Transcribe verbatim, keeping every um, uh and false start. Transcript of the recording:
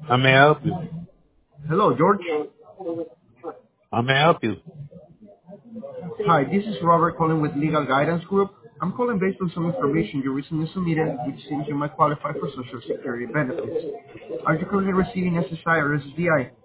How may I help you? Hello, George. How may I help you? Hi, this is Robert calling with Legal Guidance Group. I'm calling based on some information you recently submitted, which seems you might qualify for Social Security benefits. Are you currently receiving S S I or S S D I?